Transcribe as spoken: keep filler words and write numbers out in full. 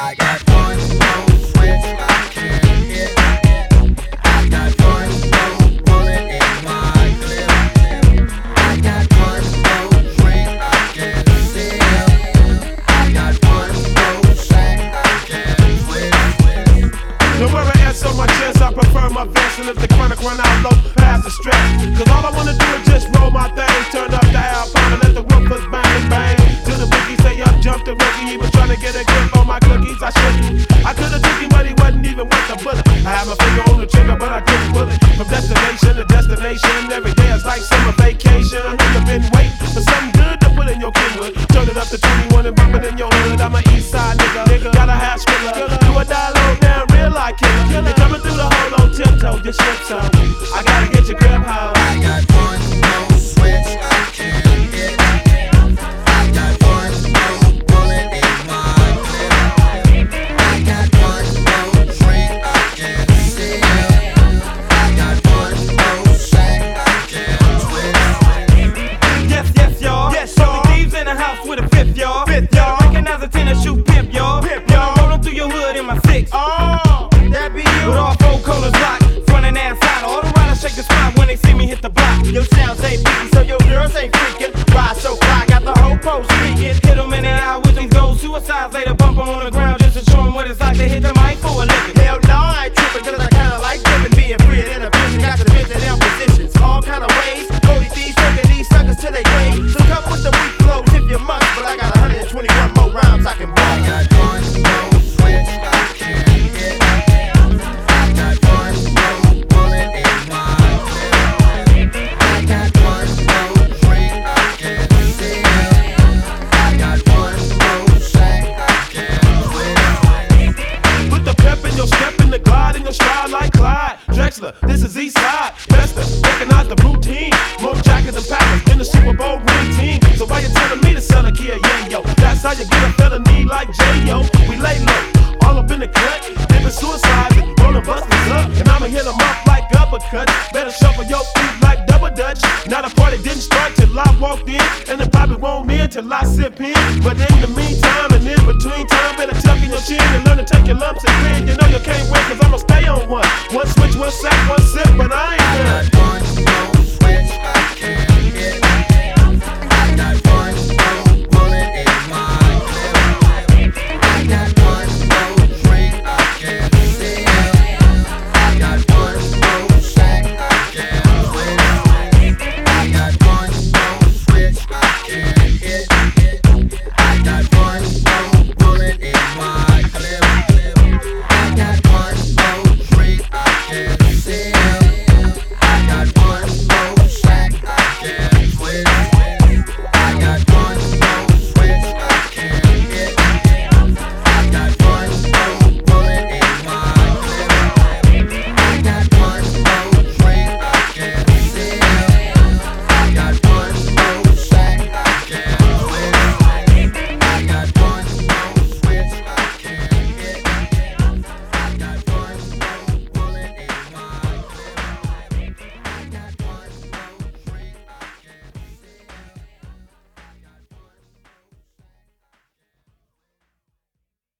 I got one more switch I can't hit. I got one more bullet in my clip. I got one more drink I can't sip. I got one more sack I can't twist. No worry, ass on my chest, I prefer my vest. And if the chronic run out low, pass the stress. Cause all I wanna do is just roll my thing. Turn up the Alpine and let the woofers bang bang. Till the boogie say up, jump the rookie. He was trying to get a grip on my cookies, I shouldn't. I could've took him, but he wasn't even worth the bullet. I had my finger on the trigger, but I couldn't pull it. From destination to destination, every day it's like summer vacation. I know you've been waiting for something good to put in your Kenwood. Turn it up to twenty-one and bump it in your hood. I'm an east side nigga, nigga. Gotta have skrilla. Do a dialogue down, real like killer. You're coming through the hole on tiptoe, just slip some. I gotta get your grip home. I got one more switch I can't hit. I got one more bullet in my clip. I got one more drink I can't sip. I got one more sack I can't twist. Yes, yes, y'all. Yes, y'all. Thieves in the house with a fifth, y'all. Fifth, y'all. Recognize a tennis shoe pimp, y'all. Pimp, y'all. Rolling through your hood in my six. Oh, that be you. With all four corners locked, front and ass side. All the riders shake the spot when they see me hit the block. Your sounds ain't beating, so your girls ain't freaking. Ride so fly, got the whole post speaking. Hit them in the eye with these gold suicides. Later bump 'em on the ground just to show 'em what it's like to hit the mic for a living. Hell no, I ain't tripping, cause I kinda like living. Being free in a vision, got to the their positions. All kind of ways, Cody thieves taking these suckers to their grave. So come with the weak flows if you must, but I got one hundred twenty-one more rhymes I can I bust. got one more switch I can't hit. I got one more bullet in my clip. I got one more drink I can't sip. I got one more sack I can't twist. Put the pep in your step and the glide in your stride like Clyde Drexler, this is East Side. Bester, recognize the routine. More jackets and packers than the Super Bowl ring team. So why you telling me to sell a Kia? Yeah, yo. That's how you get a felony like J-Yo. We lay low, all up in the cut. Living suicide, rolling busters up. And I'ma hit 'em up like uppercut. Better shuffle your feet like double dutch. Now the party didn't start till I walked in. And it probably won't end till I sip in. But in the meantime and in between time, better tuck in your chin and learn to take your lumps